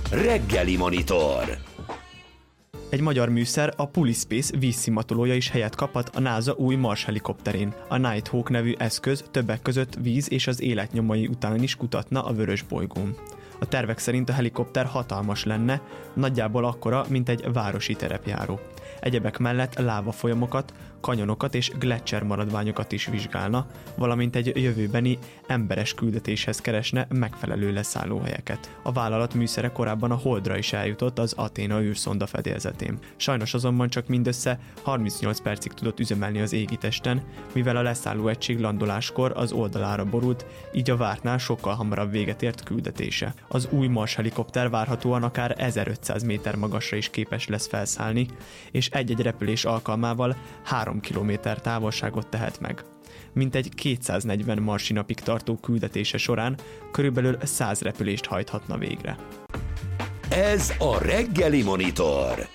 Reggeli Monitor. Egy magyar műszer, a PuliSpace vízszimatolója is helyet kaphat a NASA új Mars helikopterén. A Nighthawk nevű eszköz többek között víz és az élet nyomai után is kutatna a vörös bolygón. A tervek szerint a helikopter hatalmas lenne, nagyjából akkora, mint egy városi terepjáró. Egyebek mellett lávafolyamokat, kanyonokat és gletszer maradványokat is vizsgálna, valamint egy jövőbeni emberes küldetéshez keresne megfelelő leszállóhelyeket. A vállalat műszere korábban a Holdra is eljutott az Athena űrszonda fedélzetén. Sajnos azonban csak mindössze 38 percig tudott üzemelni az égitesten, mivel a leszállóegység landoláskor az oldalára borult, így a vártnál sokkal hamarabb véget ért küldetése. Az új Mars helikopter várhatóan akár 1500 méter magasra is képes lesz felszállni, és egy-egy repülés alkalmával 3 kilométer távolságot tehet meg. Mintegy 240 marsi napig tartó küldetése során körülbelül 100 repülést hajthatna végre. Ez a Reggeli Monitor.